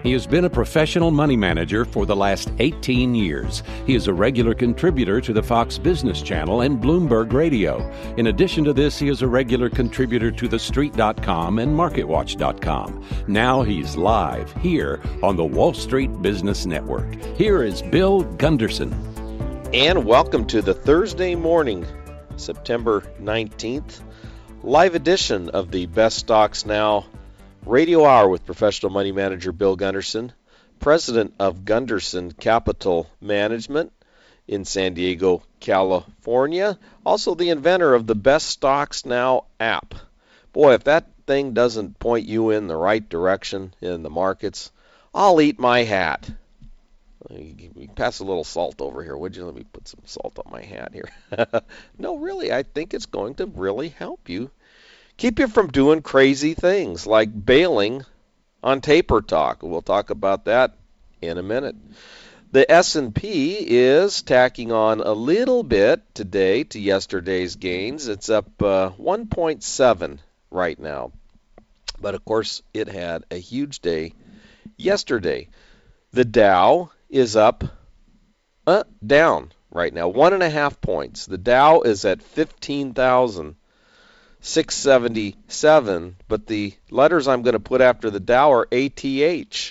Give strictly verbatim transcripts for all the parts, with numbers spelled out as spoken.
He has been a professional money manager for the last eighteen years. He is a regular contributor to the Fox Business Channel and Bloomberg Radio. In addition to this, he is a regular contributor to the street dot com and market watch dot com. Now he's live here on the Wall Street Business Network. Here is Bill Gunderson. And welcome to the Thursday morning, September nineteenth, live edition of the Best Stocks Now Radio Hour with professional money manager Bill Gunderson, president of Gunderson Capital Management in San Diego, California. Also the inventor of the Best Stocks Now app. Boy, if that thing doesn't point you in the right direction in the markets, I'll eat my hat. Pass a little salt over here, would you? Let me put some salt on my hat here. No, really, I think it's going to really help you. Keep you from doing crazy things like bailing on Taper Talk. We'll talk about that in a minute. The S and P is tacking on a little bit today to yesterday's gains. It's up uh, one point seven right now. But, of course, it had a huge day yesterday. The Dow is up, uh, down right now, one and a half points. The Dow is at fifteen thousand six hundred seventy-seven, but the letters I'm going to put after the Dow are A T H,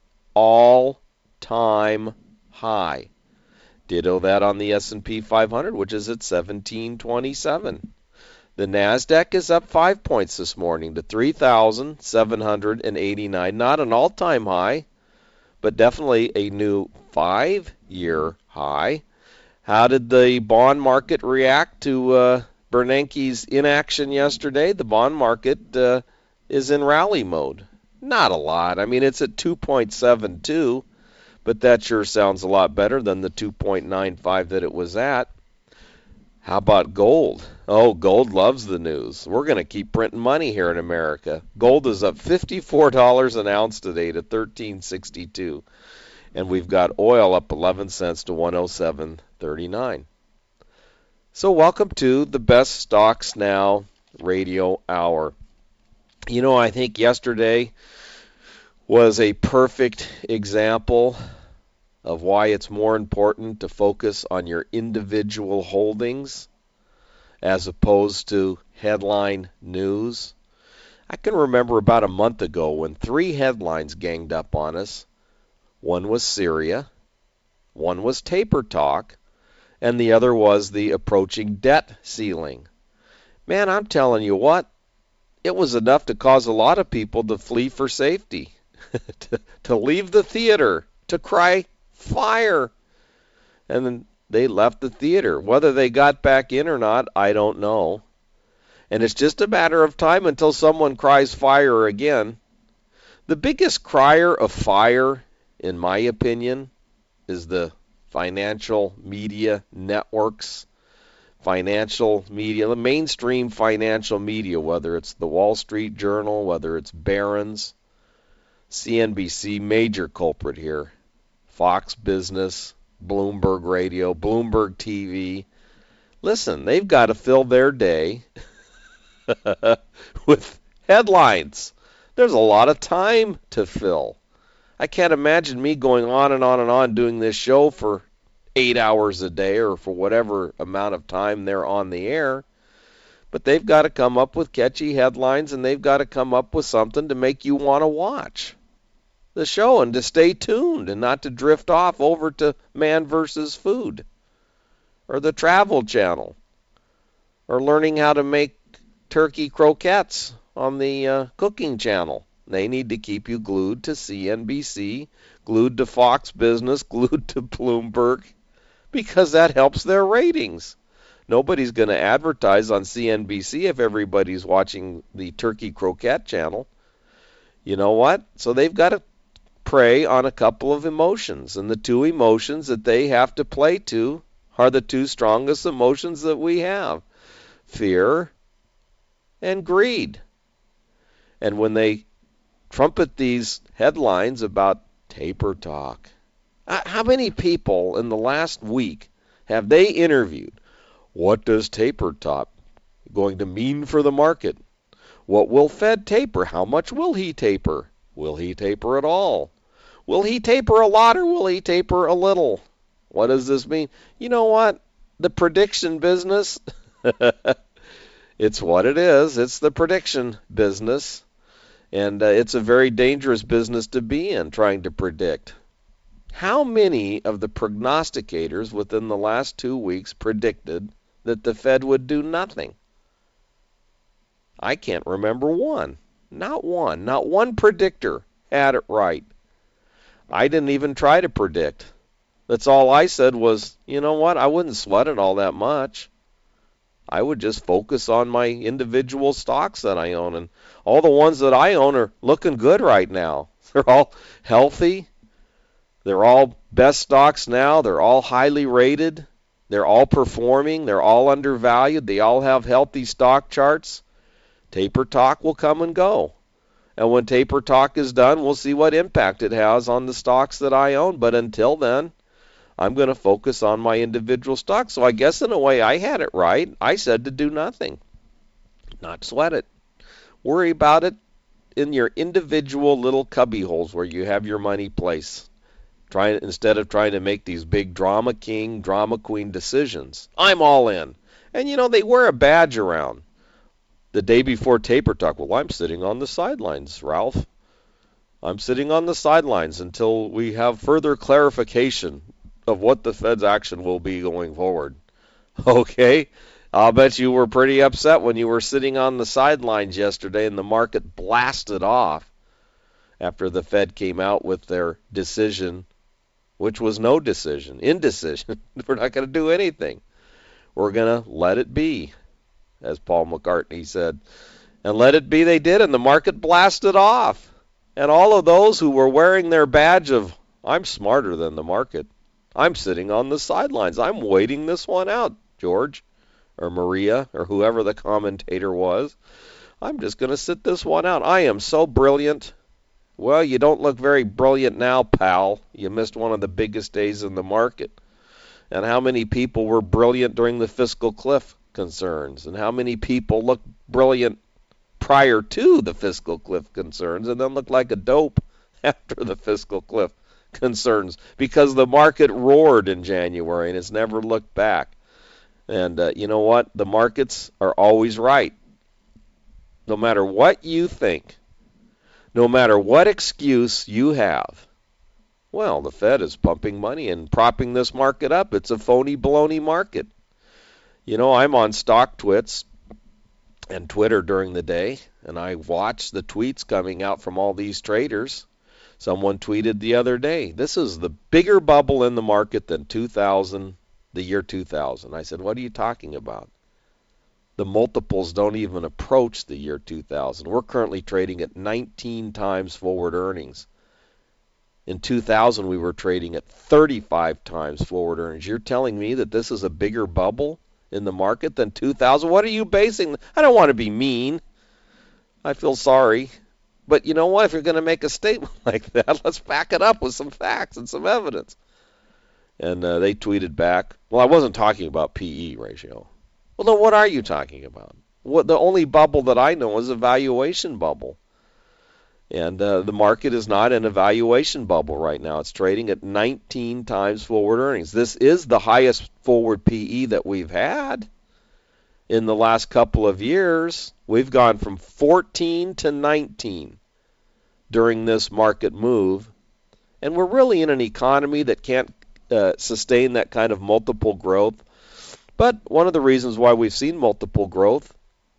all-time high. Ditto that on the S and P five hundred, which is at seventeen twenty-seven. The NASDAQ is up five points this morning to three thousand seven hundred eighty-nine. Not an all-time high, but definitely a new five-year high. How did the bond market react to uh, Bernanke's inaction yesterday? The bond market uh, is in rally mode. Not a lot. I mean, it's at two point seven two, but that sure sounds a lot better than the two point nine five that it was at. How about gold? Oh, gold loves the news. We're going to keep printing money here in America. Gold is up fifty-four dollars an ounce today to thirteen sixty-two. And we've got oil up eleven cents to one oh seven thirty-nine. So welcome to the Best Stocks Now Radio Hour. You know, I think yesterday was a perfect example of why it's more important to focus on your individual holdings as opposed to headline news. I can remember about a month ago when three headlines ganged up on us. One was Syria, one was Taper Talk, and the other was the approaching debt ceiling. Man, I'm telling you what, it was enough to cause a lot of people to flee for safety, to, to leave the theater, to cry fire. And then they left the theater. Whether they got back in or not, I don't know. And it's just a matter of time until someone cries fire again. The biggest crier of fire, in my opinion, is the financial media networks, financial media, the mainstream financial media, whether it's the Wall Street Journal, whether it's Barron's, C N B C, major culprit here, Fox Business, Bloomberg Radio, Bloomberg T V. Listen, they've got to fill their day with headlines. There's a lot of time to fill. I can't imagine me going on and on and on doing this show for eight hours a day or for whatever amount of time they're on the air. But they've got to come up with catchy headlines, and they've got to come up with something to make you want to watch the show and to stay tuned and not to drift off over to Man versus Food or the Travel Channel or learning how to make turkey croquettes on the uh, Cooking Channel. They need to keep you glued to C N B C, glued to Fox Business, glued to Bloomberg, because that helps their ratings. Nobody's going to advertise on C N B C if everybody's watching the Turkey Croquette channel. You know what? So they've got to prey on a couple of emotions, and the two emotions that they have to play to are the two strongest emotions that we have: fear and greed. And when they trumpet these headlines about Taper Talk, how many people in the last week have they interviewed? What does Taper Talk going to mean for the market? What will Fed taper? How much will he taper? Will he taper at all? Will he taper a lot or will he taper a little? What does this mean? You know what? The prediction business, it's what it is. It's the prediction business. And uh, it's a very dangerous business to be in, trying to predict. How many of the prognosticators within the last two weeks predicted that the Fed would do nothing? I can't remember one. Not one. Not one predictor had it right. I didn't even try to predict. That's all I said was, you know what, I wouldn't sweat it all that much. I would just focus on my individual stocks that I own. And all the ones that I own are looking good right now. They're all healthy. They're all best stocks now. They're all highly rated. They're all performing. They're all undervalued. They all have healthy stock charts. Taper talk will come and go. And when taper talk is done, we'll see what impact it has on the stocks that I own. But until then, I'm going to focus on my individual stocks. So I guess in a way I had it right. I said to do nothing. Not sweat it. Worry about it in your individual little cubby holes where you have your money placed. Try, instead of trying to make these big drama king, drama queen decisions. I'm all in. And you know, they wear a badge around. The day before taper talk, well, I'm sitting on the sidelines, Ralph. I'm sitting on the sidelines until we have further clarification of what the Fed's action will be going forward. Okay? I'll bet you were pretty upset when you were sitting on the sidelines yesterday and the market blasted off after the Fed came out with their decision, which was no decision, indecision. We're not going to do anything. We're going to let it be, as Paul McCartney said. And let it be they did, and the market blasted off. And all of those who were wearing their badge of, I'm smarter than the market, I'm sitting on the sidelines, I'm waiting this one out, George, or Maria, or whoever the commentator was. I'm just going to sit this one out. I am so brilliant. Well, you don't look very brilliant now, pal. You missed one of the biggest days in the market. And how many people were brilliant during the fiscal cliff concerns? And how many people looked brilliant prior to the fiscal cliff concerns and then looked like a dope after the fiscal cliff concerns? Because the market roared in January and it's never looked back. And uh, you know what? The markets are always right. No matter what you think, no matter what excuse you have, well, the Fed is pumping money and propping this market up. It's a phony baloney market. You know, I'm on StockTwits and Twitter during the day, and I watch the tweets coming out from all these traders. Someone tweeted the other day, this is the bigger bubble in the market than two thousand, the year two thousand. I said, what are you talking about? The multiples don't even approach the year two thousand. We're currently trading at nineteen times forward earnings. In two thousand, we were trading at thirty-five times forward earnings. You're telling me that this is a bigger bubble in the market than two thousand? What are you basing? I don't want to be mean. I feel sorry. But you know what? If you're going to make a statement like that, let's back it up with some facts and some evidence. And uh, they tweeted back, well, I wasn't talking about P E ratio. Well, then what are you talking about? What, the only bubble that I know is a valuation bubble. And uh, the market is not in a valuation bubble right now. It's trading at nineteen times forward earnings. This is the highest forward P E that we've had in the last couple of years. We've gone from fourteen to nineteen during this market move. And we're really in an economy that can't uh, sustain that kind of multiple growth. But one of the reasons why we've seen multiple growth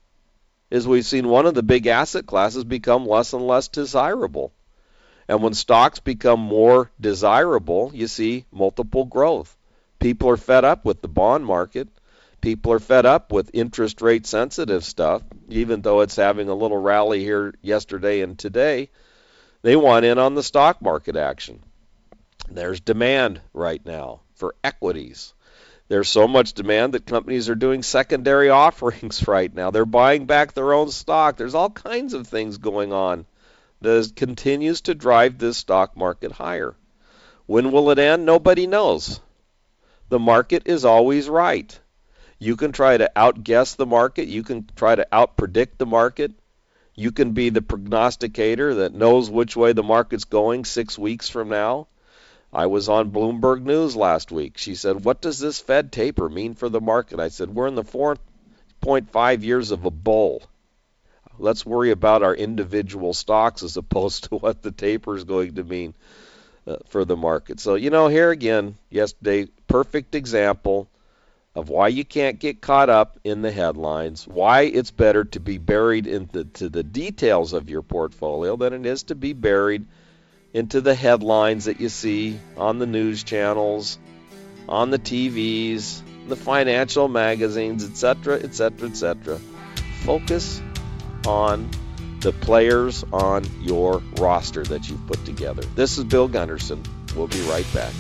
is we've seen one of the big asset classes become less and less desirable. And when stocks become more desirable, you see multiple growth. People are fed up with the bond market. People are fed up with interest rate sensitive stuff, even though it's having a little rally here yesterday and today. They want in on the stock market action. There's demand right now for equities. There's so much demand that companies are doing secondary offerings right now. They're buying back their own stock. There's all kinds of things going on that continues to drive this stock market higher. When will it end? Nobody knows. The market is always right. You can try to outguess the market. You can try to outpredict the market. You can be the prognosticator that knows which way the market's going six weeks from now. I was on Bloomberg News last week. She said, what does this Fed taper mean for the market? I said, we're in the four point five years of a bull. Let's worry about our individual stocks as opposed to what the taper is going to mean uh, for the market. So, you know, here again, yesterday, perfect example of why you can't get caught up in the headlines, why it's better to be buried into to the details of your portfolio than it is to be buried into the headlines that you see on the news channels, on the T Vs, the financial magazines, et cetera, et cetera, et cetera. Focus on the players on your roster that you've put together. This is Bill Gunderson. We'll be right back.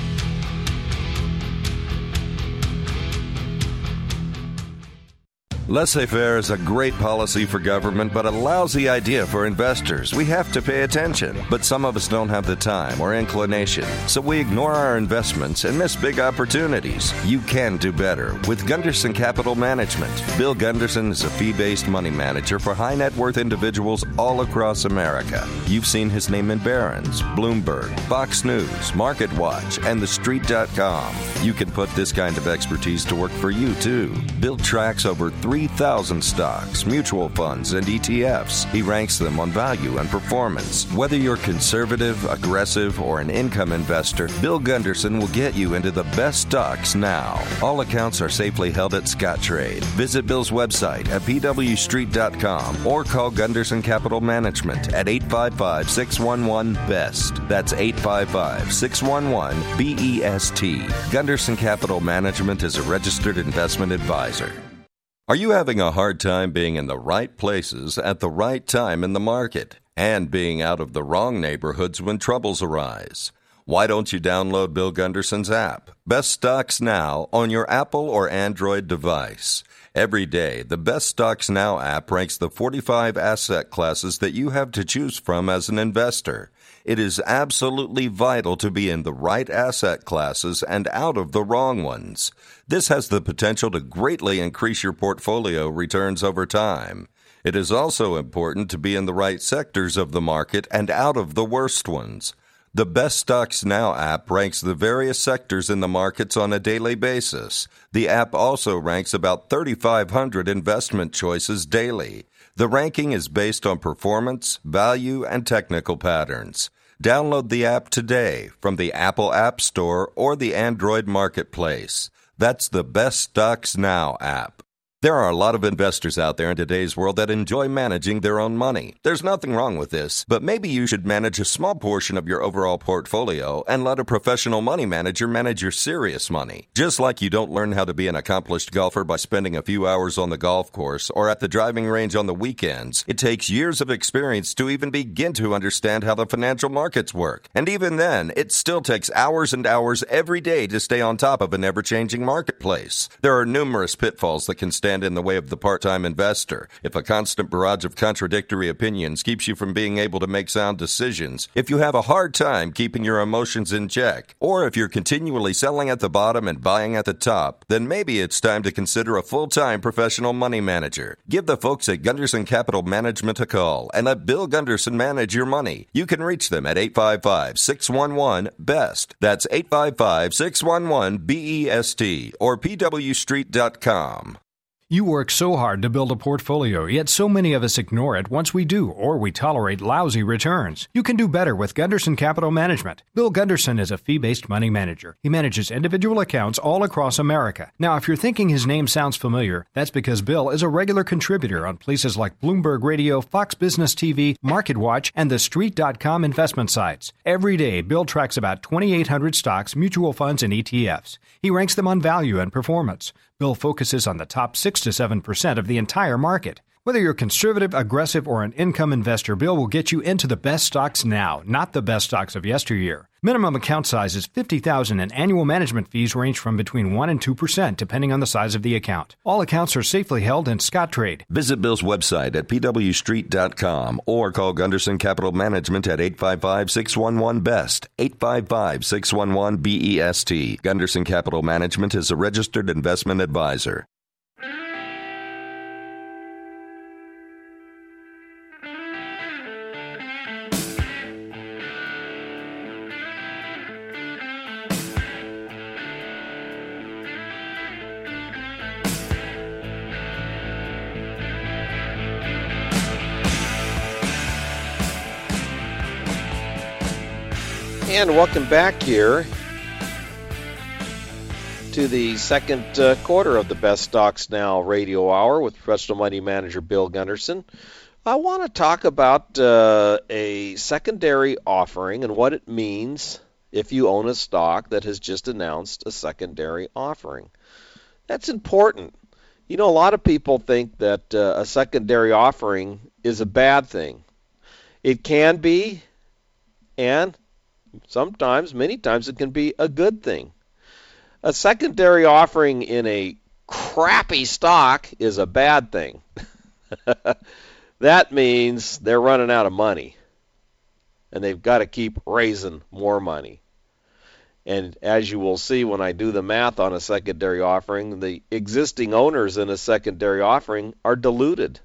Laissez-faire is a great policy for government, but a lousy idea for investors. We have to pay attention, but some of us don't have the time or inclination, so we ignore our investments and miss big opportunities. You can do better with Gunderson Capital Management. Bill Gunderson is a fee-based money manager for high-net-worth individuals all across America. You've seen his name in Barron's, Bloomberg, Fox News, MarketWatch, and the street dot com. You can put this kind of expertise to work for you, too. Bill tracks over three thousand stocks, mutual funds, and E T Fs. He ranks them on value and performance. Whether you're conservative, aggressive, or an income investor, Bill Gunderson will get you into the best stocks now. All accounts are safely held at Scottrade. Visit Bill's website at P W street dot com or call Gunderson Capital Management at eight five five, six one one, B E S T. That's eight five five, six one one, B E S T. Gunderson Capital Management is a registered investment advisor. Are you having a hard time being in the right places at the right time in the market and being out of the wrong neighborhoods when troubles arise? Why don't you download Bill Gunderson's app, Best Stocks Now, on your Apple or Android device? Every day, the Best Stocks Now app ranks the forty-five asset classes that you have to choose from as an investor. It is absolutely vital to be in the right asset classes and out of the wrong ones. This has the potential to greatly increase your portfolio returns over time. It is also important to be in the right sectors of the market and out of the worst ones. The Best Stocks Now app ranks the various sectors in the markets on a daily basis. The app also ranks about thirty-five hundred investment choices daily. The ranking is based on performance, value, and technical patterns. Download the app today from the Apple App Store or the Android Marketplace. That's the Best Stocks Now app. There are a lot of investors out there in today's world that enjoy managing their own money. There's nothing wrong with this, but maybe you should manage a small portion of your overall portfolio and let a professional money manager manage your serious money. Just like you don't learn how to be an accomplished golfer by spending a few hours on the golf course or at the driving range on the weekends, it takes years of experience to even begin to understand how the financial markets work. And even then, it still takes hours and hours every day to stay on top of an ever-changing marketplace. There are numerous pitfalls that can stand in the way of the part-time investor. If a constant barrage of contradictory opinions keeps you from being able to make sound decisions, if you have a hard time keeping your emotions in check, or if you're continually selling at the bottom and buying at the top, then maybe it's time to consider a full-time professional money manager. Give the folks at Gunderson Capital Management a call and let Bill Gunderson manage your money. You can reach them at eight five five, six one one, B E S T. That's eight five five, six one one, B E S T or P W street dot com. You work so hard to build a portfolio, yet so many of us ignore it once we do, or we tolerate lousy returns. You can do better with Gunderson Capital Management. Bill Gunderson is a fee-based money manager. He manages individual accounts all across America. Now, if you're thinking his name sounds familiar, that's because Bill is a regular contributor on places like Bloomberg Radio, Fox Business T V, MarketWatch, and the street dot com investment sites. Every day, Bill tracks about twenty-eight hundred stocks, mutual funds, and E T Fs. He ranks them on value and performance. Bill focuses on the top six to seven percent of the entire market. Whether you're conservative, aggressive, or an income investor, Bill will get you into the best stocks now, not the best stocks of yesteryear. Minimum account size is fifty thousand dollars and annual management fees range from between one and two percent depending on the size of the account. All accounts are safely held in Scottrade. Visit Bill's website at P W street dot com or call Gunderson Capital Management at eight five five, six one one, B E S T, eight five five, six one one, B E S T. Gunderson Capital Management is a registered investment advisor. And welcome back here to the second uh, quarter of the Best Stocks Now radio hour with professional money manager Bill Gunderson. I want to talk about uh, a secondary offering and what it means if you own a stock that has just announced a secondary offering. That's important. You know, a lot of people think that uh, a secondary offering is a bad thing. It can be, and sometimes, many times, it can be a good thing. A secondary offering in a crappy stock is a bad thing. That means they're running out of money, and they've got to keep raising more money. And as you will see when I do the math on a secondary offering, the existing owners in a secondary offering are diluted.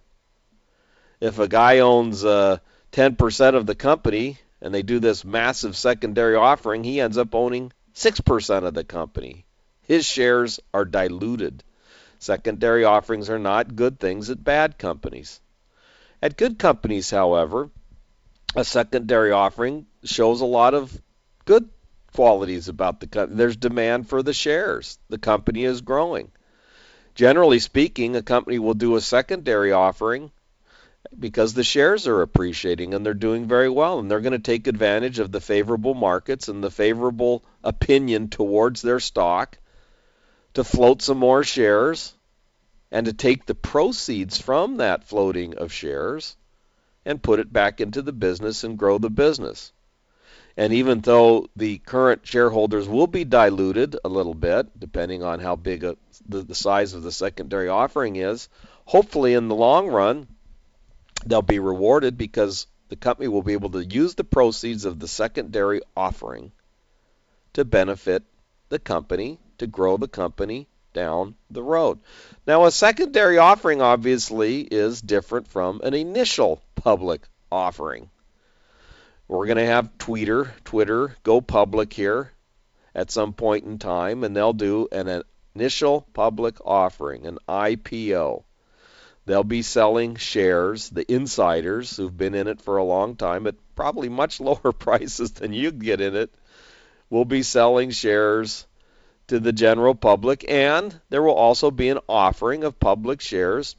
If a guy owns uh, ten percent of the company and they do this massive secondary offering, he ends up owning six percent of the company. His shares are diluted. Secondary offerings are not good things at bad companies. At good companies, however, a secondary offering shows a lot of good qualities about the company. There's demand for the shares. The company is growing. Generally speaking, a company will do a secondary offering because the shares are appreciating and they're doing very well, and they're going to take advantage of the favorable markets and the favorable opinion towards their stock to float some more shares and to take the proceeds from that floating of shares and put it back into the business and grow the business. And even though the current shareholders will be diluted a little bit, depending on how big a, the, the size of the secondary offering is, hopefully in the long run, they'll be rewarded because the company will be able to use the proceeds of the secondary offering to benefit the company, to grow the company down the road. Now, a secondary offering obviously is different from an initial public offering. We're going to have Twitter, Twitter go public here at some point in time, and they'll do an initial public offering, an I P O. They'll be selling shares, the insiders who've been in it for a long time at probably much lower prices than you get in it, will be selling shares to the general public, and there will also be an offering of public shares,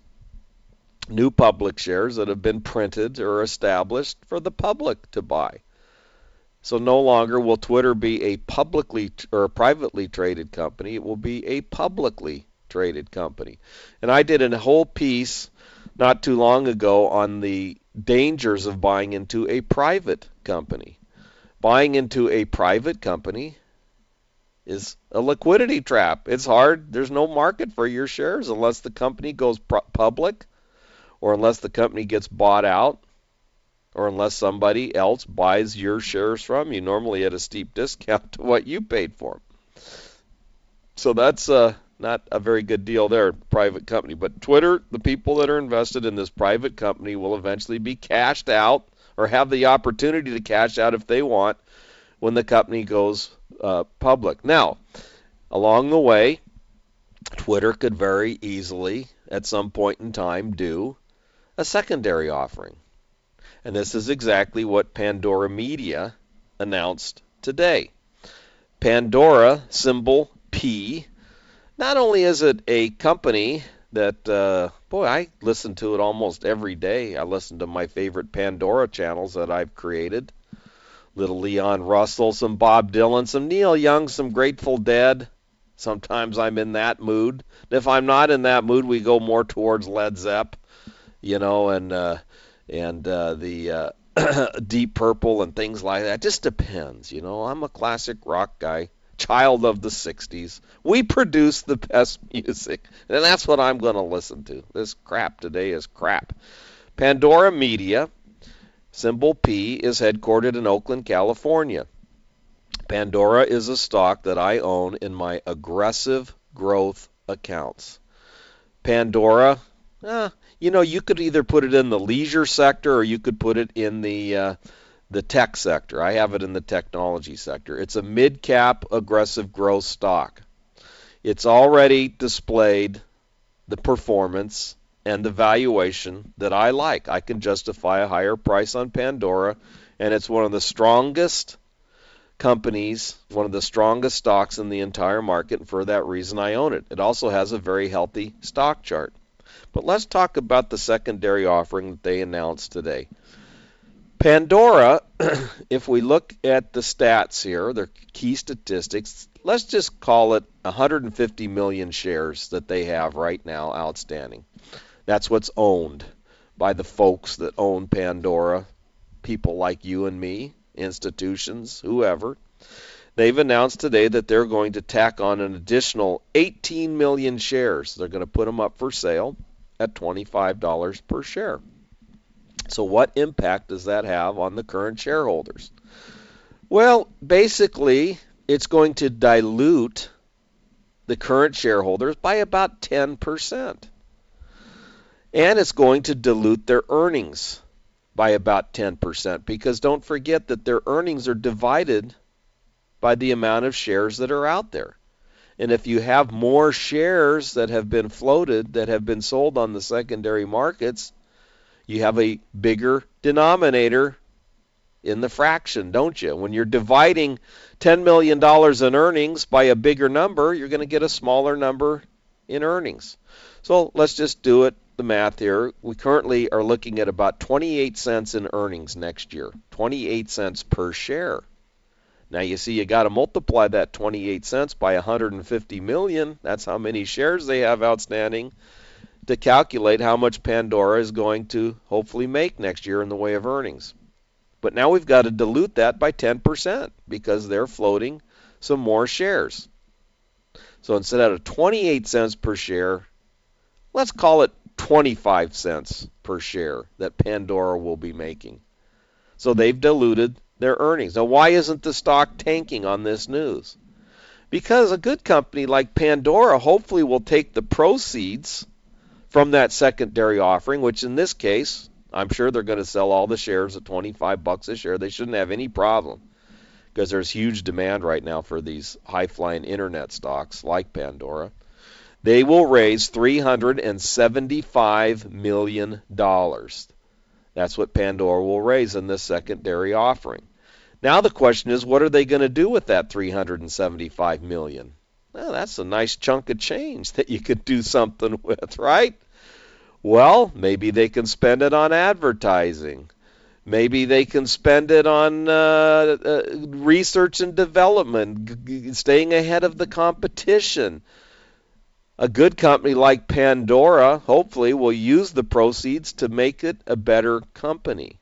new public shares that have been printed or established for the public to buy. So no longer will Twitter be a publicly or a privately traded company. It will be a publicly traded company. And I did a whole piece not too long ago on the dangers of buying into a private company. Buying into a private company is a liquidity trap. It's hard. There's no market for your shares unless the company goes public, or unless the company gets bought out, or unless somebody else buys your shares from you, normally at a steep discount to what you paid for them. So that's uh, not a very good deal there, private company. But Twitter, the people that are invested in this private company will eventually be cashed out, or have the opportunity to cash out if they want, when the company goes uh, public. Now, along the way, Twitter could very easily, at some point in time, do a secondary offering. And this is exactly what Pandora Media announced today. Pandora, symbol P, not only is it a company that, uh, boy, I listen to it almost every day. I listen to my favorite Pandora channels that I've created. Little Leon Russell, some Bob Dylan, some Neil Young, some Grateful Dead. Sometimes I'm in that mood. If I'm not in that mood, we go more towards Led Zepp, you know, and uh, and uh, the uh, Deep Purple and things like that. It just depends, you know. I'm a classic rock guy, child of the sixties. We produce the best music, and that's what I'm going to listen to. This crap today is crap. Pandora Media, symbol P, is headquartered in Oakland, California. Pandora is a stock that I own in my aggressive growth accounts. Pandora, eh, you know, you could either put it in the leisure sector or you could put it in the uh, the tech sector. I have it in the technology sector. It's a mid-cap aggressive growth stock. It's already displayed the performance and the valuation that I like. I can justify a higher price on Pandora, and it's one of the strongest companies, one of the strongest stocks in the entire market, and for that reason I own it. It also has a very healthy stock chart. But let's talk about the secondary offering that they announced today. Pandora, if we look at the stats here, their key statistics, let's just call it one hundred fifty million shares that they have right now outstanding. That's what's owned by the folks that own Pandora, people like you and me, institutions, whoever. They've announced today that they're going to tack on an additional eighteen million shares. They're going to put them up for sale at twenty-five dollars per share. So what impact does that have on the current shareholders? Well, basically, it's going to dilute the current shareholders by about ten percent. And it's going to dilute their earnings by about ten percent, because don't forget that their earnings are divided by the amount of shares that are out there. And if you have more shares that have been floated, that have been sold on the secondary markets, you have a bigger denominator in the fraction, don't you? When you're dividing ten million dollars in earnings by a bigger number, you're going to get a smaller number in earnings. So let's just do it, the math here. We currently are looking at about twenty-eight cents in earnings next year, twenty-eight cents per share. Now you see you got to multiply that twenty-eight cents by one hundred fifty million. That's how many shares they have outstanding, to calculate how much Pandora is going to hopefully make next year in the way of earnings. But now we've got to dilute that by ten percent because they're floating some more shares. So instead of twenty-eight cents per share, let's call it twenty-five cents per share that Pandora will be making. So they've diluted their earnings. Now, why isn't the stock tanking on this news? Because a good company like Pandora hopefully will take the proceeds from that secondary offering, which in this case, I'm sure they're going to sell all the shares at twenty-five bucks a share. They shouldn't have any problem, because there's huge demand right now for these high-flying internet stocks like Pandora. They will raise three hundred seventy-five million dollars. That's what Pandora will raise in this secondary offering. Now the question is, what are they going to do with that three hundred seventy-five million dollars? Well, that's a nice chunk of change that you could do something with, right? Well, maybe they can spend it on advertising. Maybe they can spend it on uh, uh, research and development, g- staying ahead of the competition. A good company like Pandora hopefully will use the proceeds to make it a better company.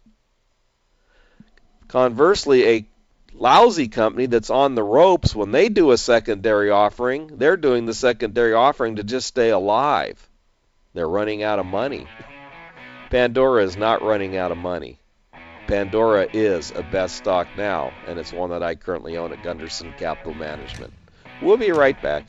Conversely, a lousy company that's on the ropes, when they do a secondary offering, they're doing the secondary offering to just stay alive. They're running out of money. Pandora is not running out of money. Pandora is a best stock now, and it's one that I currently own at Gunderson Capital Management. We'll be right back.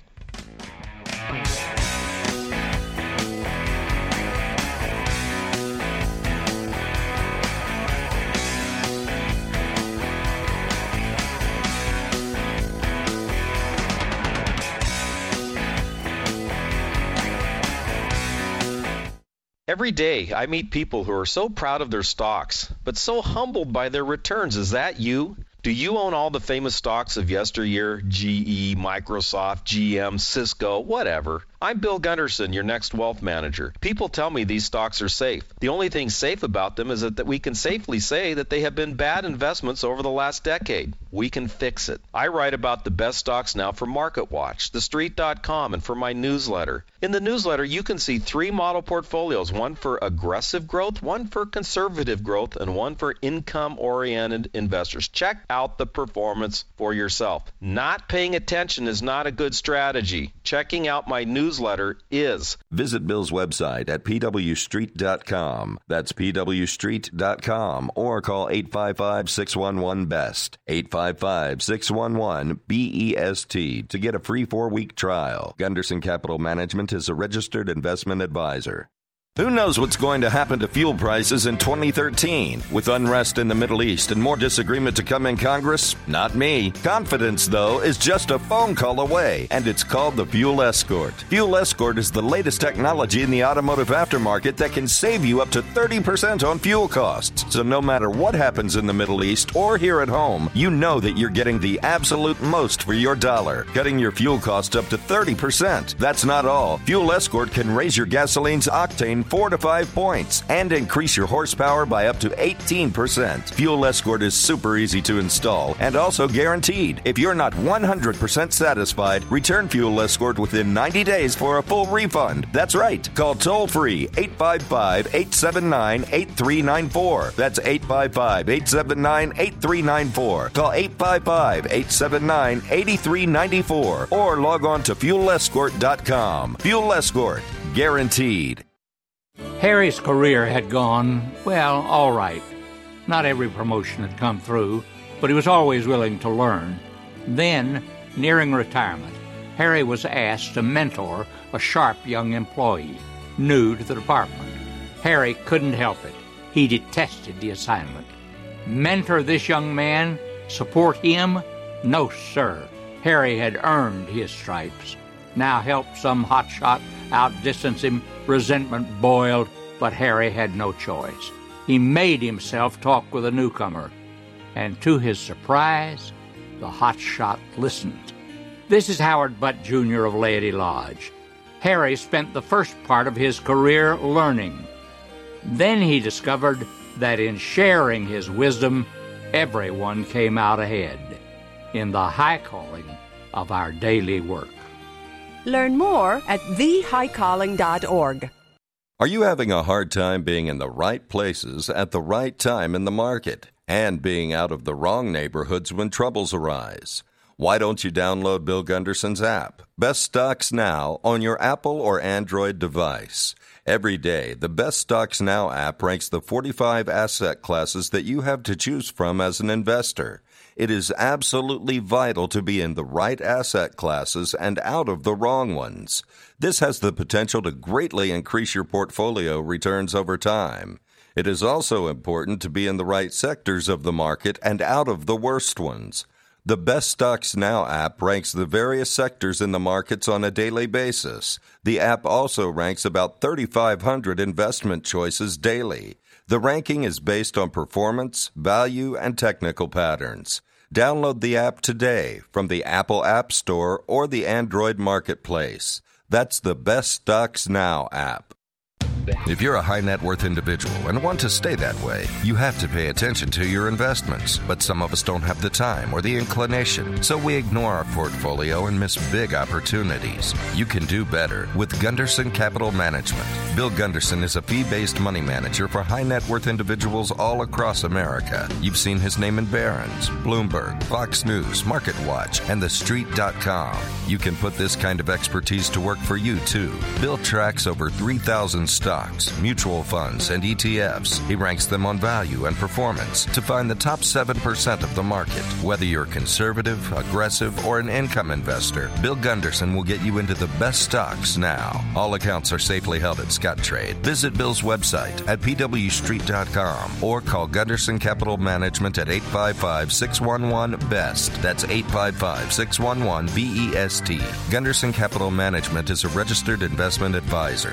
Every day, I meet people who are so proud of their stocks, but so humbled by their returns. Is that you? Do you own all the famous stocks of yesteryear? G E, Microsoft, G M, Cisco, whatever. I'm Bill Gunderson, your next wealth manager. People tell me these stocks are safe. The only thing safe about them is that, that we can safely say that they have been bad investments over the last decade. We can fix it. I write about the best stocks now for MarketWatch, the street dot com, and for my newsletter. In the newsletter, you can see three model portfolios, one for aggressive growth, one for conservative growth, and one for income-oriented investors. Check out the performance for yourself. Not paying attention is not a good strategy. Checking out my newsletter is. Visit Bill's website at p w street dot com. That's p w street dot com, or call eight five five, six one one, B E S T, eight five five, six one one, B E S T, to get a free four-week trial. Gunderson Capital Management is a registered investment advisor. Who knows what's going to happen to fuel prices in twenty thirteen? With unrest in the Middle East and more disagreement to come in Congress? Not me. Confidence, though, is just a phone call away, and it's called the Fuel Escort. Fuel Escort is the latest technology in the automotive aftermarket that can save you up to thirty percent on fuel costs. So no matter what happens in the Middle East or here at home, you know that you're getting the absolute most for your dollar, cutting your fuel costs up to thirty percent. That's not all. Fuel Escort can raise your gasoline's octane four to five points and increase your horsepower by up to eighteen percent. Fuel Escort is super easy to install and also guaranteed. If you're not one hundred percent satisfied, return Fuel Escort within ninety days for a full refund. That's right. Call toll-free eight five five, eight seven nine, eight three nine four. That's eight five five, eight seven nine, eight three nine four. Call eight five five, eight seven nine, eight three nine four or log on to fuel escort dot com. Fuel Escort. Guaranteed. Harry's career had gone, well, all right. Not every promotion had come through, but he was always willing to learn. Then, nearing retirement, Harry was asked to mentor a sharp young employee, new to the department. Harry couldn't help it. He detested the assignment. Mentor this young man? Support him? No, sir. Harry had earned his stripes. Now help some hotshot outdistance him, resentment boiled, but Harry had no choice. He made himself talk with a newcomer, and to his surprise, the hotshot listened. This is Howard Butt, Junior of Laity Lodge. Harry spent the first part of his career learning. Then he discovered that in sharing his wisdom, everyone came out ahead in the high calling of our daily work. Learn more at the high calling dot org. Are you having a hard time being in the right places at the right time in the market and being out of the wrong neighborhoods when troubles arise? Why don't you download Bill Gunderson's app, Best Stocks Now, on your Apple or Android device? Every day, the Best Stocks Now app ranks the forty-five asset classes that you have to choose from as an investor. It is absolutely vital to be in the right asset classes and out of the wrong ones. This has the potential to greatly increase your portfolio returns over time. It is also important to be in the right sectors of the market and out of the worst ones. The Best Stocks Now app ranks the various sectors in the markets on a daily basis. The app also ranks about thirty-five hundred investment choices daily. The ranking is based on performance, value, and technical patterns. Download the app today from the Apple App Store or the Android Marketplace. That's the Best Stocks Now app. If you're a high net worth individual and want to stay that way, you have to pay attention to your investments. But some of us don't have the time or the inclination, so we ignore our portfolio and miss big opportunities. You can do better with Gunderson Capital Management. Bill Gunderson is a fee-based money manager for high net worth individuals all across America. You've seen his name in Barron's, Bloomberg, Fox News, MarketWatch, and the street dot com. You can put this kind of expertise to work for you, too. Bill tracks over three thousand stocks. Stocks, mutual funds, and E T Fs. He ranks them on value and performance to find the top seven percent of the market. Whether you're conservative, aggressive, or an income investor, Bill Gunderson will get you into the best stocks now. All accounts are safely held at Scottrade. Visit Bill's website at p w street dot com or call Gunderson Capital Management at eight five five, six one one, B E S T. That's eight five five, six one one, B E S T. Gunderson Capital Management is a registered investment advisor.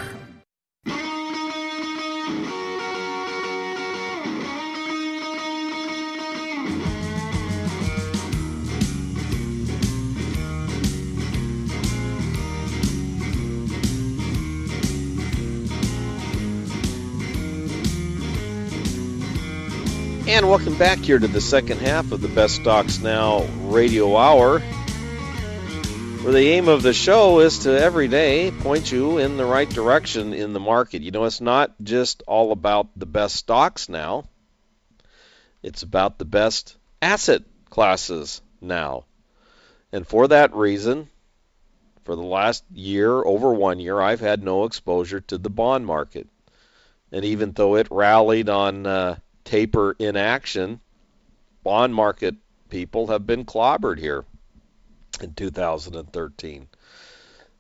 And welcome back here to the second half of the Best Stocks Now radio hour, where the aim of the show is to every day point you in the right direction in the market. You know, it's not just all about the best stocks now. It's about the best asset classes now. And for that reason, for the last year, over one year, I've had no exposure to the bond market. And even though it rallied on uh, taper inaction, bond market people have been clobbered here in two thousand thirteen.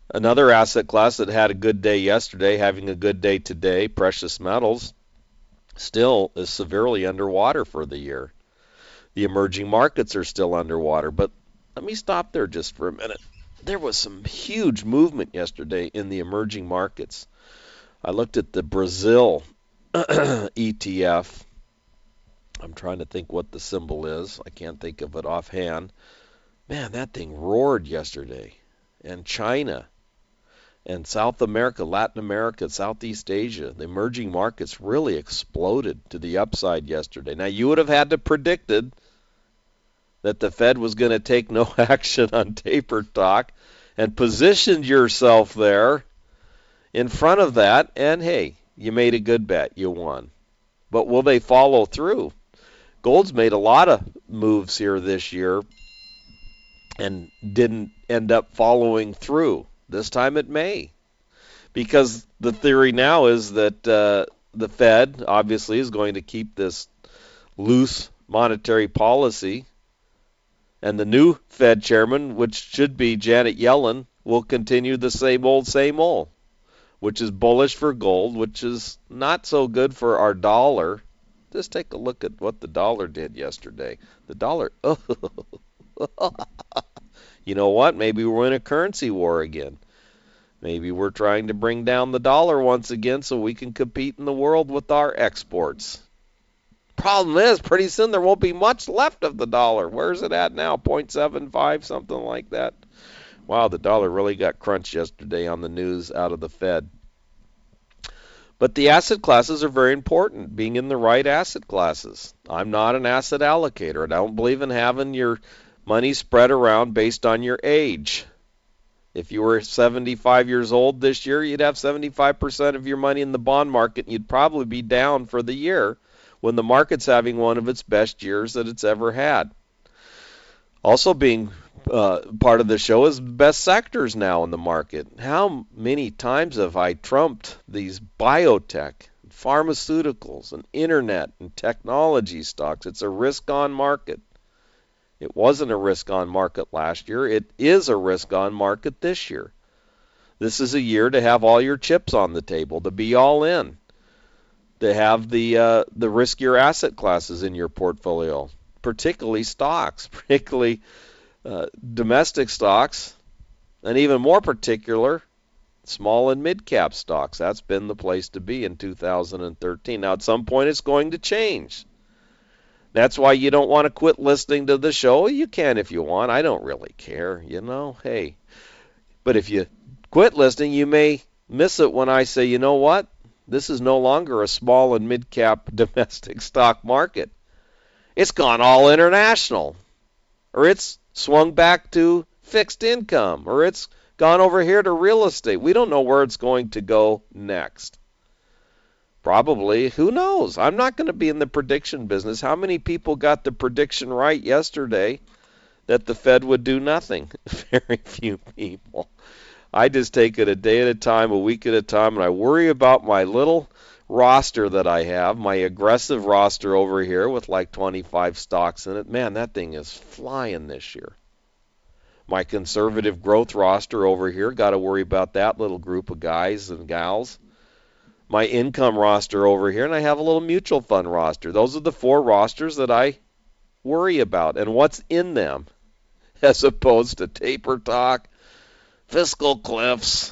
Another asset class that had a good day yesterday, having a good day today, precious metals, still is severely underwater for the year. The emerging markets are still underwater. But let me stop there just for a minute. There was some huge movement yesterday in the emerging markets. I looked at the Brazil E T F. I'm trying to think what the symbol is. I can't think of it offhand. Man, that thing roared yesterday. And China and South America, Latin America, Southeast Asia, the emerging markets really exploded to the upside yesterday. Now, you would have had to predicted that the Fed was going to take no action on taper talk and positioned yourself there in front of that, and hey, you made a good bet. You won. But will they follow through? Gold's made a lot of moves here this year and didn't end up following through. This time it may. Because the theory now is that uh, the Fed obviously is going to keep this loose monetary policy, and the new Fed chairman, which should be Janet Yellen, will continue the same old, same old, which is bullish for gold, which is not so good for our dollar. Just take a look at what the dollar did yesterday. The dollar, oh, you know what? Maybe we're in a currency war again. Maybe we're trying to bring down the dollar once again so we can compete in the world with our exports. Problem is, pretty soon there won't be much left of the dollar. Where's it at now? zero point seven five, something like that. Wow, the dollar really got crunched yesterday on the news out of the Fed. But the asset classes are very important, being in the right asset classes. I'm not an asset allocator. I don't believe in having your money spread around based on your age. If you were seventy-five years old this year, you'd have seventy-five percent of your money in the bond market, and you'd probably be down for the year when the market's having one of its best years that it's ever had. Also being uh, part of the show is best sectors now in the market. How many times have I trumped these biotech, pharmaceuticals, and internet and technology stocks? It's a risk-on market. It wasn't a risk-on market last year. It is a risk-on market this year. This is a year to have all your chips on the table, to be all in, to have the uh, the riskier asset classes in your portfolio, particularly stocks, particularly uh, domestic stocks, and even more particular, small and mid-cap stocks. That's been the place to be in two thousand thirteen. Now, at some point, it's going to change. That's why you don't want to quit listening to the show. You can if you want. I don't really care, you know. Hey, but if you quit listening, you may miss it when I say, you know what? This is no longer a small and mid-cap domestic stock market. It's gone all international. Or it's swung back to fixed income. Or it's gone over here to real estate. We don't know where it's going to go next. Probably, who knows? I'm not going to be in the prediction business. How many people got the prediction right yesterday that the Fed would do nothing? Very few people. I just take it a day at a time, a week at a time, and I worry about my little roster that I have, my aggressive roster over here with like twenty-five stocks in it. Man, that thing is flying this year. My conservative growth roster over here, got to worry about that little group of guys and gals. My income roster over here, and I have a little mutual fund roster. Those are the four rosters that I worry about and what's in them, as opposed to taper talk, fiscal cliffs,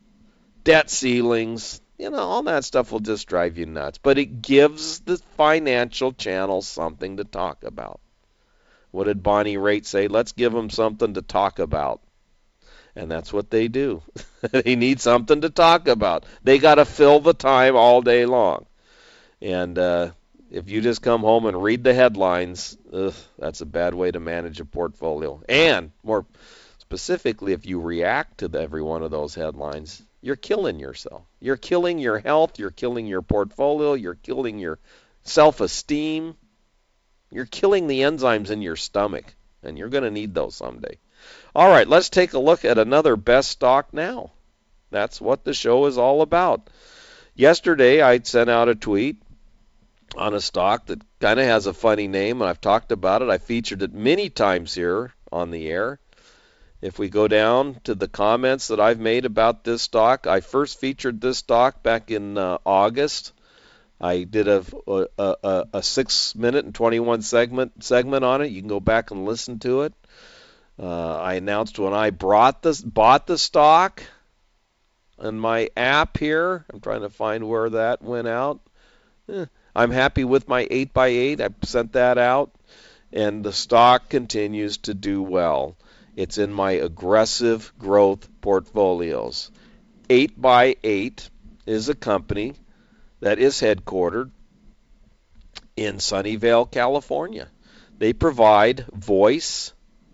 debt ceilings. You know, all that stuff will just drive you nuts. But it gives the financial channel something to talk about. What did Bonnie Raitt say? Let's give them something to talk about. And that's what they do. They need something to talk about. They got to fill the time all day long. And uh, if you just come home and read the headlines, ugh, that's a bad way to manage a portfolio. And more specifically, if you react to every one of those headlines, you're killing yourself. You're killing your health. You're killing your portfolio. You're killing your self-esteem. You're killing the enzymes in your stomach. And you're going to need those someday. All right, let's take a look at another best stock now. That's what the show is all about. Yesterday, I sent out a tweet on a stock that kind of has a funny name, and I've talked about it. I featured it many times here on the air. If we go down to the comments that I've made about this stock, I first featured this stock back in uh, August. I did a, a, a, a six minute and twenty-one segment segment on it. You can go back and listen to it. Uh, I announced when I brought this, bought the stock in my app here. I'm trying to find where that went out. Eh, I'm happy with my eight by eight. I sent that out, and the stock continues to do well. It's in my aggressive growth portfolios. eight by eight is a company that is headquartered in Sunnyvale, California. They provide voice,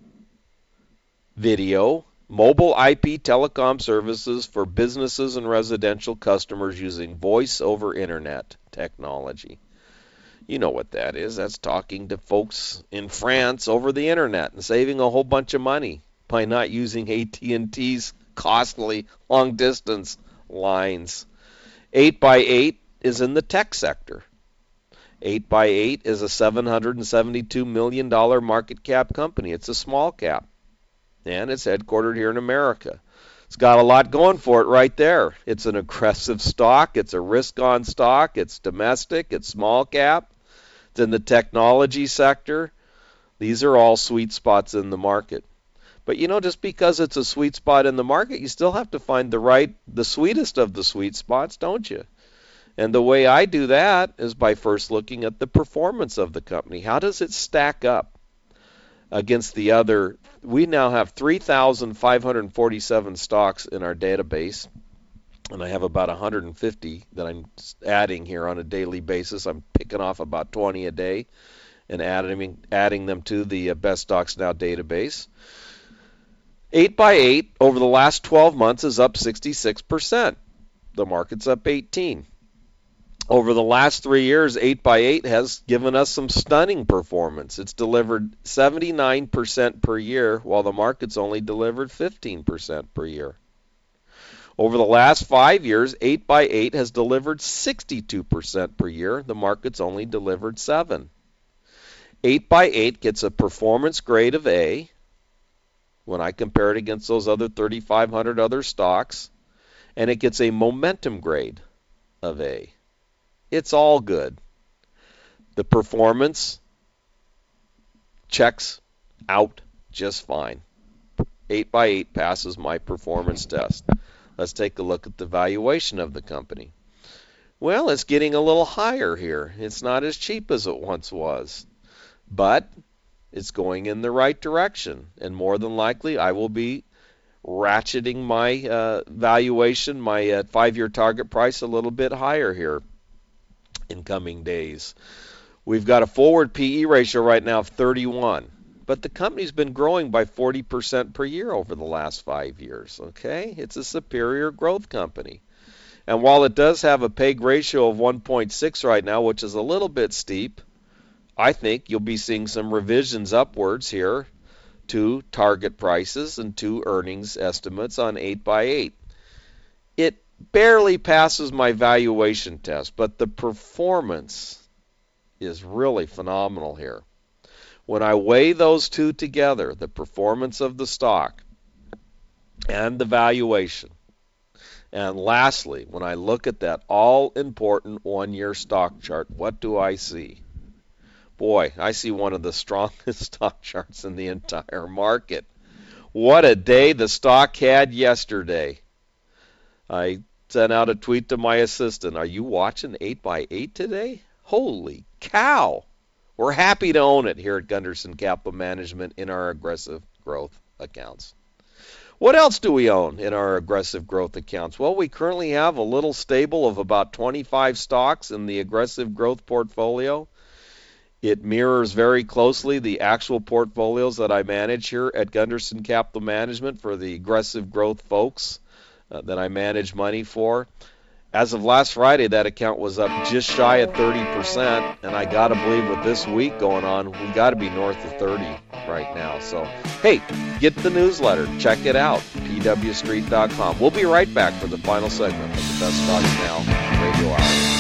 video, mobile I P telecom services for businesses and residential customers using voice over internet technology. You know what that is. That's talking to folks in France over the internet and saving a whole bunch of money by not using A T and T's costly long-distance lines. eight by eight is in the tech sector. eight by eight is a seven hundred seventy-two million dollars market cap company. It's a small cap, and it's headquartered here in America. It's got a lot going for it right there. It's an aggressive stock. It's a risk-on stock. It's domestic. It's small cap. It's in the technology sector. These are all sweet spots in the market. But you know, just because it's a sweet spot in the market, you still have to find the right, the sweetest of the sweet spots, don't you? And the way I do that is by first looking at the performance of the company. How does it stack up against the other? We now have three thousand five hundred forty-seven stocks in our database, and I have about one hundred fifty that I'm adding here on a daily basis. I'm picking off about twenty a day and adding, adding them to the Best Stocks Now database. eight by eight over the last twelve months is up sixty-six percent. The market's up eighteen. Over the last three years, eight by eight has given us some stunning performance. It's delivered seventy-nine percent per year, while the market's only delivered fifteen percent per year. Over the last five years, eight by eight has delivered sixty-two percent per year. The market's only delivered seven percent. eight by eight gets a performance grade of A when I compare it against those other thirty-five hundred other stocks, and it gets a momentum grade of A. It's all good. The performance checks out just fine. eight by eight passes my performance test. Let's take a look at the valuation of the company. Well, it's getting a little higher here. It's not as cheap as it once was, but it's going in the right direction, and more than likely I will be ratcheting my uh, valuation, my uh, five-year target price a little bit higher here in coming days. We've got a forward P E ratio right now of thirty-one, but the company's been growing by forty percent per year over the last five years, okay? It's a superior growth company. And while it does have a P E G ratio of one point six right now, which is a little bit steep, I think you'll be seeing some revisions upwards here to target prices and to earnings estimates on eight by eight. It barely passes my valuation test, but the performance is really phenomenal here. When I weigh those two together, the performance of the stock and the valuation, and lastly, when I look at that all-important one-year stock chart, what do I see? Boy, I see one of the strongest stock charts in the entire market. What a day the stock had yesterday. I sent out a tweet to my assistant. Are you watching eight by eight today? Holy cow. We're happy to own it here at Gunderson Capital Management in our aggressive growth accounts. What else do we own in our aggressive growth accounts? Well, we currently have a little stable of about twenty-five stocks in the aggressive growth portfolio. It mirrors very closely the actual portfolios that I manage here at Gunderson Capital Management for the aggressive growth folks uh, that I manage money for. As of last Friday, that account was up just shy of thirty percent, and I got to believe with this week going on, we got to be north of thirty right now. So, hey, get the newsletter. Check it out, P W street dot com. We'll be right back for the final segment of the Best Stocks Now Radio Hour.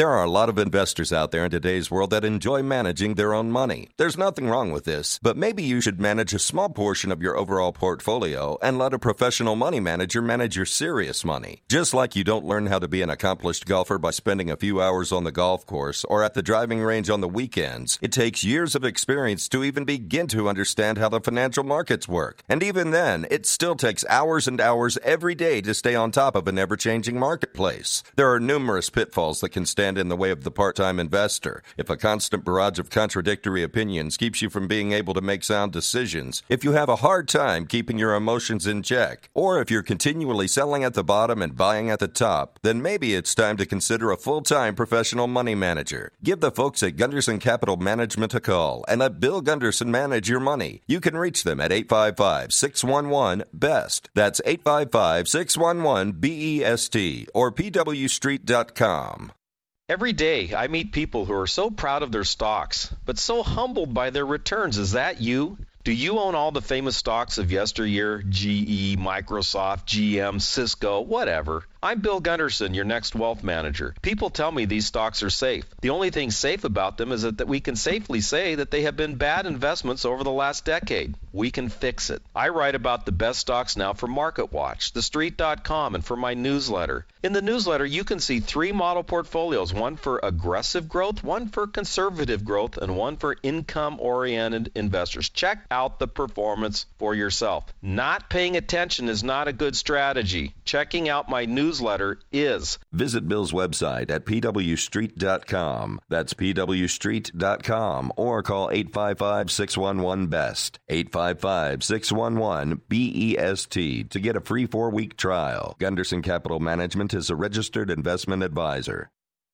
There are a lot of investors out there in today's world that enjoy managing their own money. There's nothing wrong with this, but maybe you should manage a small portion of your overall portfolio and let a professional money manager manage your serious money. Just like you don't learn how to be an accomplished golfer by spending a few hours on the golf course or at the driving range on the weekends, it takes years of experience to even begin to understand how the financial markets work. And even then, it still takes hours and hours every day to stay on top of an ever-changing marketplace. There are numerous pitfalls that can stand in the way of the part-time investor. If a constant barrage of contradictory opinions keeps you from being able to make sound decisions, if you have a hard time keeping your emotions in check, or if you're continually selling at the bottom and buying at the top, then maybe it's time to consider a full-time professional money manager. Give the folks at Gunderson Capital Management a call and let Bill Gunderson manage your money. You can reach them at eight five five, six one one, B E S T. That's eight five five, six one one, B E S T or P W street dot com. Every day, I meet people who are so proud of their stocks, but so humbled by their returns. Is that you? Do you own all the famous stocks of yesteryear? G E, Microsoft, G M, Cisco, whatever. I'm Bill Gunderson, your next wealth manager. People tell me these stocks are safe. The only thing safe about them is that, that we can safely say that they have been bad investments over the last decade. We can fix it. I write about the best stocks now for MarketWatch, the street dot com, and for my newsletter. In the newsletter, you can see three model portfolios, one for aggressive growth, one for conservative growth, and one for income-oriented investors. Check out the performance for yourself. Not paying attention is not a good strategy. Checking out my newsletter is. Visit Bill's website at P W street dot com. That's P W street dot com, or call eight five five, six one one, B E S T, eight five five, six one one, B E S T, to get a free four-week trial. Gunderson Capital Management is a registered investment advisor.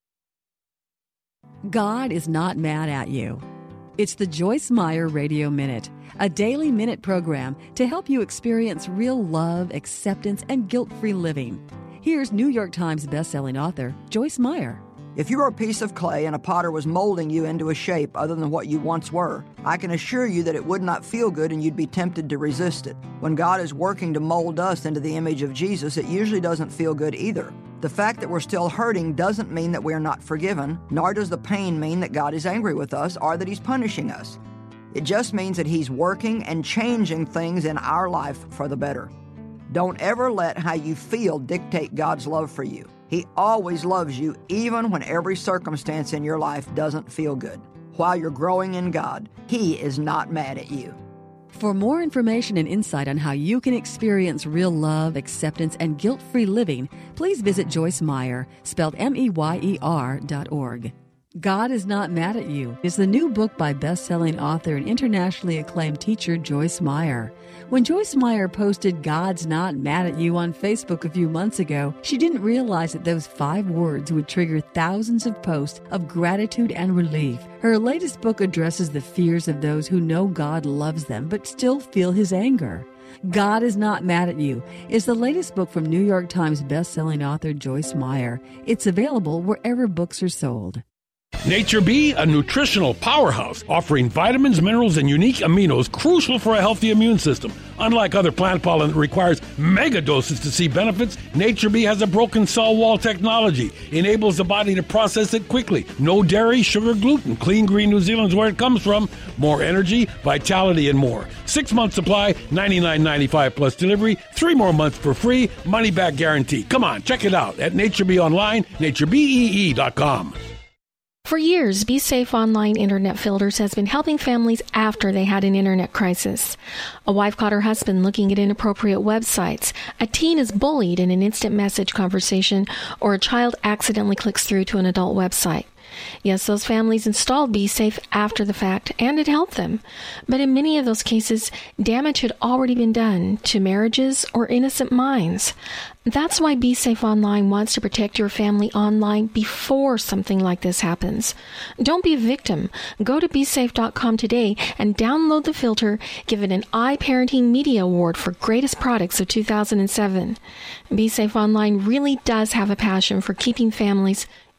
God is not mad at you. It's the Joyce Meyer Radio Minute, a daily minute program to help you experience real love, acceptance, and guilt-free living. Here's New York Times bestselling author Joyce Meyer. If you were a piece of clay and a potter was molding you into a shape other than what you once were, I can assure you that it would not feel good and you'd be tempted to resist it. When God is working to mold us into the image of Jesus, it usually doesn't feel good either. The fact that we're still hurting doesn't mean that we're not forgiven, nor does the pain mean that God is angry with us or that He's punishing us. It just means that He's working and changing things in our life for the better. Don't ever let how you feel dictate God's love for you. He always loves you, even when every circumstance in your life doesn't feel good. While you're growing in God, He is not mad at you. For more information and insight on how you can experience real love, acceptance, and guilt-free living, please visit Joyce Meyer, spelled M E Y E R dot org. God is Not Mad at You is the new book by best-selling author and internationally acclaimed teacher Joyce Meyer. When Joyce Meyer posted God's Not Mad at You on Facebook a few months ago, she didn't realize that those five words would trigger thousands of posts of gratitude and relief. Her latest book addresses the fears of those who know God loves them but still feel His anger. God is Not Mad at You is the latest book from New York Times bestselling author Joyce Meyer. It's available wherever books are sold. Nature Bee, a nutritional powerhouse offering vitamins, minerals, and unique aminos crucial for a healthy immune system. Unlike other plant pollen that requires mega doses to see benefits, Nature Bee has a broken cell wall technology. Enables the body to process it quickly. No dairy, sugar, gluten. Clean Green New Zealand's where it comes from. More energy, vitality, and more. Six month supply, ninety-nine ninety-five plus delivery. Three more months for free. Money back guarantee. Come on, check it out at Nature Bee online, nature bee dot com. For years, BeSafe Online Internet Filters has been helping families after they had an internet crisis. A wife caught her husband looking at inappropriate websites, a teen is bullied in an instant message conversation, or a child accidentally clicks through to an adult website. Yes, those families installed BeSafe after the fact, and it helped them. But in many of those cases, damage had already been done to marriages or innocent minds. That's why BeSafe Online wants to protect your family online before something like this happens. Don't be a victim. Go to be safe dot com today and download the filter. Give it an iParenting Media Award for Greatest Products of two thousand seven. BeSafe Online really does have a passion for keeping families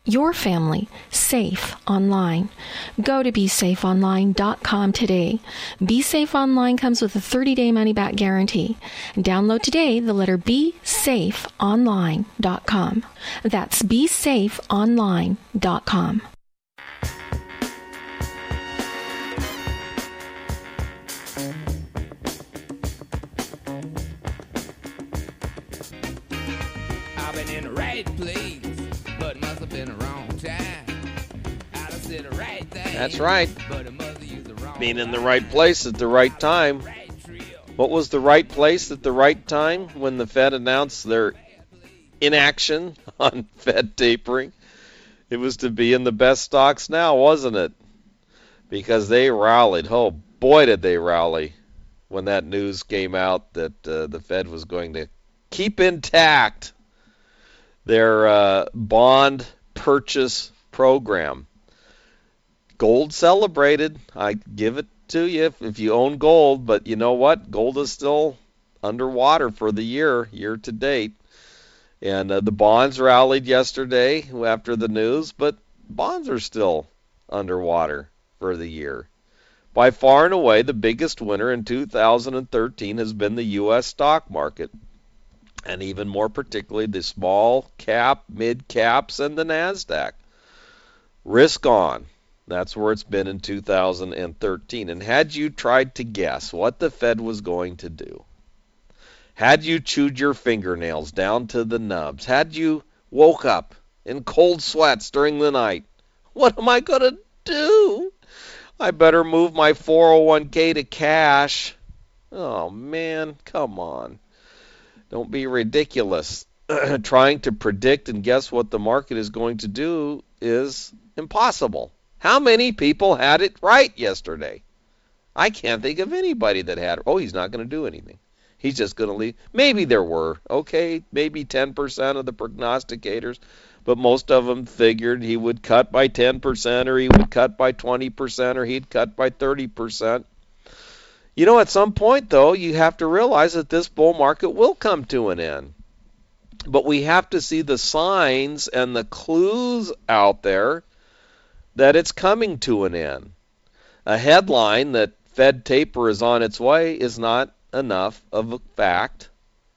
your family safe online. Go to be safe online dot com today. BeSafe Online comes with a thirty-day money-back guarantee. Download today the letter be safe online dot com. That's be safe online dot com. I've been in the right place, but must have been the wrong time. I done said the right thing. That's right. Being in the right place at the right time. What was the right place at the right time when the Fed announced their inaction on Fed tapering? It was to be in the best stocks now, wasn't it? Because they rallied. Oh, boy, did they rally when that news came out that uh, the Fed was going to keep intact their uh, bond purchase program. Gold celebrated. I give it to you if, if you own gold, but you know what? Gold is still underwater for the year, year to date. And uh, the bonds rallied yesterday after the news, but bonds are still underwater for the year. By far and away, the biggest winner in two thousand thirteen has been the U S stock market, and even more particularly the small cap, mid caps, and the NASDAQ. Risk on. That's where it's been in two thousand thirteen. And had you tried to guess what the Fed was going to do, had you chewed your fingernails down to the nubs, had you woke up in cold sweats during the night, what am I going to do? I better move my four oh one k to cash. Oh, man, come on. Don't be ridiculous. Trying to predict and guess what the market is going to do is impossible. How many people had it right yesterday? I can't think of anybody that had it. Oh, he's not going to do anything. He's just going to leave. Maybe there were, okay, maybe ten percent of the prognosticators, but most of them figured he would cut by ten percent or he would cut by twenty percent or he'd cut by thirty percent. You know, at some point, though, you have to realize that this bull market will come to an end. But we have to see the signs and the clues out there that it's coming to an end. A headline that Fed taper is on its way is not enough of a fact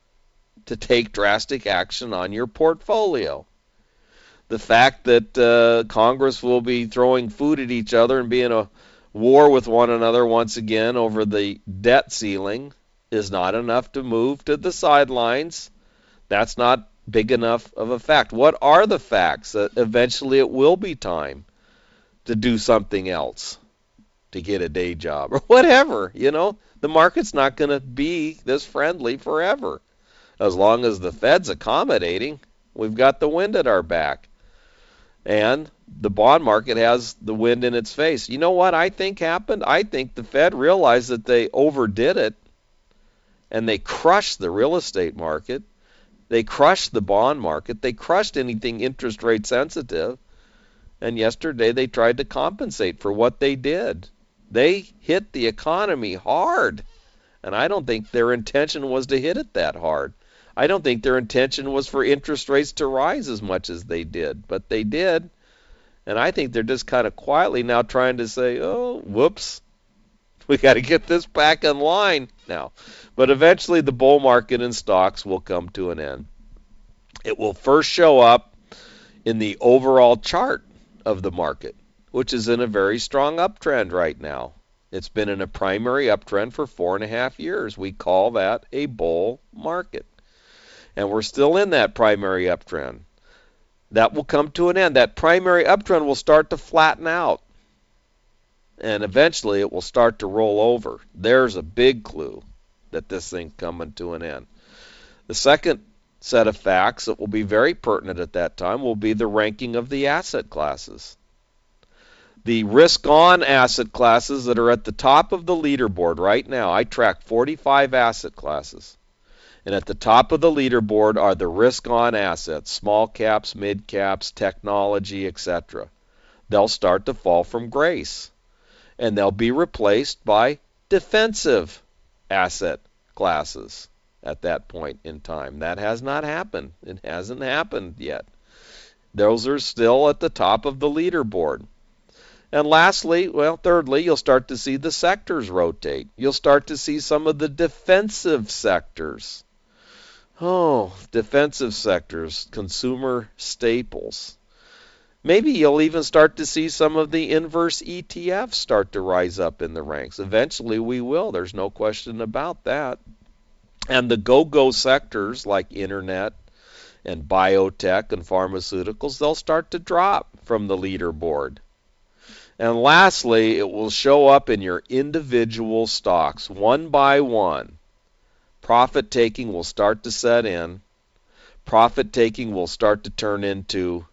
to take drastic action on your portfolio. The fact that uh, Congress will be throwing food at each other and be in a war with one another once again over the debt ceiling is not enough to move to the sidelines. That's not big enough of a fact. What are the facts? That eventually it will be time to do something else, to get a day job or whatever. You know, the market's not going to be this friendly forever. As long as the Fed's accommodating, we've got the wind at our back. And the bond market has the wind in its face. You know what I think happened? I think the Fed realized that they overdid it, and they crushed the real estate market. They crushed the bond market. They crushed anything interest rate sensitive. And yesterday they tried to compensate for what they did. They hit the economy hard. And I don't think their intention was to hit it that hard. I don't think their intention was for interest rates to rise as much as they did. But they did. And I think they're just kind of quietly now trying to say, oh, whoops, we got to get this back in line now. But eventually the bull market in stocks will come to an end. It will first show up in the overall chart of the market, which is in a very strong uptrend right now. It's been in a primary uptrend for four and a half years. We call that a bull market. And we're still in that primary uptrend. That will come to an end. That primary uptrend will start to flatten out. And eventually it will start to roll over. There's a big clue that this thing's coming to an end. The second set of facts that will be very pertinent at that time will be the ranking of the asset classes. The risk-on asset classes that are at the top of the leaderboard right now. I track forty-five asset classes. And at the top of the leaderboard are the risk-on assets, small caps, mid caps, technology, et cetera. They'll start to fall from grace. And they'll be replaced by defensive asset classes at that point in time. That has not happened. It hasn't happened yet. Those are still at the top of the leaderboard. And lastly, well, thirdly, you'll start to see the sectors rotate. You'll start to see some of the defensive sectors. Oh, defensive sectors, consumer staples. Maybe you'll even start to see some of the inverse E T Fs start to rise up in the ranks. Eventually we will. There's no question about that. And the go-go sectors like internet and biotech and pharmaceuticals, they'll start to drop from the leaderboard. And lastly, it will show up in your individual stocks one by one. Profit taking will start to set in. Profit taking will start to turn into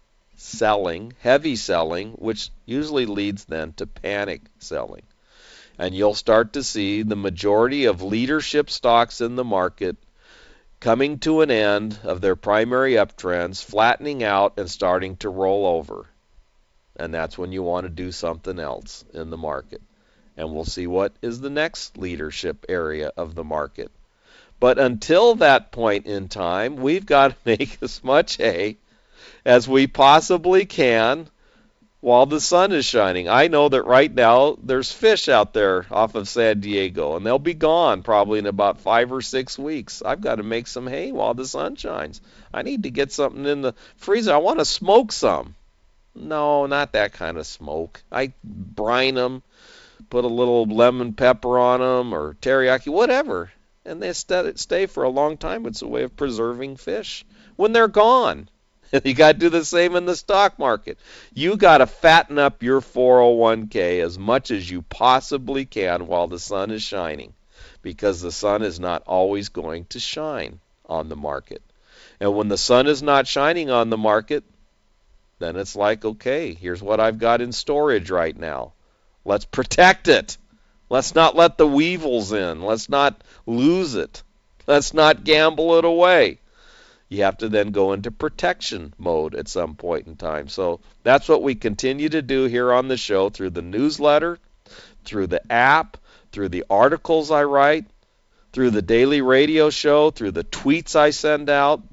selling, heavy selling, which usually leads then to panic selling. And you'll start to see the majority of leadership stocks in the market coming to an end of their primary uptrends, flattening out and starting to roll over. And that's when you want to do something else in the market. And we'll see what is the next leadership area of the market. But until that point in time, we've got to make as much hay as we possibly can while the sun is shining. I know that right now there's fish out there off of San Diego, and they'll be gone probably in about five or six weeks. I've got to make some hay while the sun shines. I need to get something in the freezer. I want to smoke some. No, not that kind of smoke. I brine them, put a little lemon pepper on them or teriyaki, whatever, and they stay for a long time. It's a way of preserving fish when they're gone. You got to do the same in the stock market. You got to fatten up your four oh one k as much as you possibly can while the sun is shining, because the sun is not always going to shine on the market. And when the sun is not shining on the market, then it's like, okay, here's what I've got in storage right now. Let's protect it. Let's not let the weevils in. Let's not lose it. Let's not gamble it away. You have to then go into protection mode at some point in time. So that's what we continue to do here on the show through the newsletter, through the app, through the articles I write, through the daily radio show, through the tweets I send out.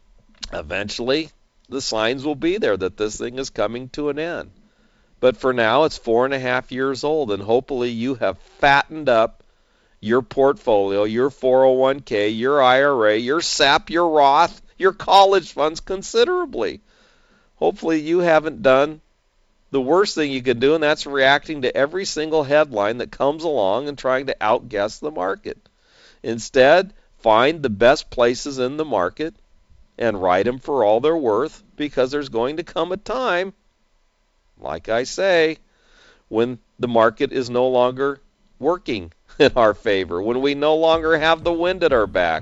Eventually, the signs will be there that this thing is coming to an end. But for now, it's four and a half years old, and hopefully you have fattened up your portfolio, your four oh one k, your I R A, your S A P, your Roth, your college funds considerably. Hopefully you haven't done the worst thing you can do, and that's reacting to every single headline that comes along and trying to outguess the market. Instead, find the best places in the market and write them for all they're worth, because there's going to come a time, like I say, when the market is no longer working in our favor, when we no longer have the wind at our back.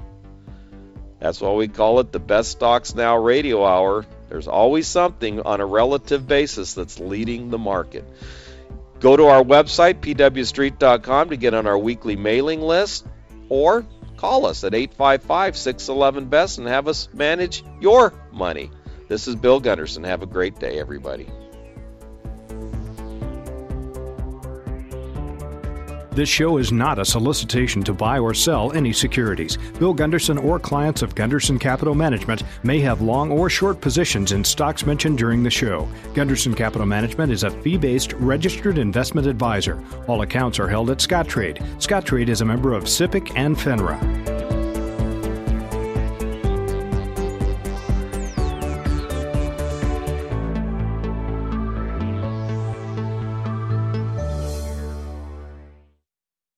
That's why we call it the Best Stocks Now Radio Hour. There's always something on a relative basis that's leading the market. Go to our website, p w street dot com, to get on our weekly mailing list, or call us at eight five five, six one one, B E S T and have us manage your money. This is Bill Gunderson. Have a great day, everybody. This show is not a solicitation to buy or sell any securities. Bill Gunderson or clients of Gunderson Capital Management may have long or short positions in stocks mentioned during the show. Gunderson Capital Management is a fee-based registered investment advisor. All accounts are held at Scottrade. Scottrade is a member of SIPC and FINRA.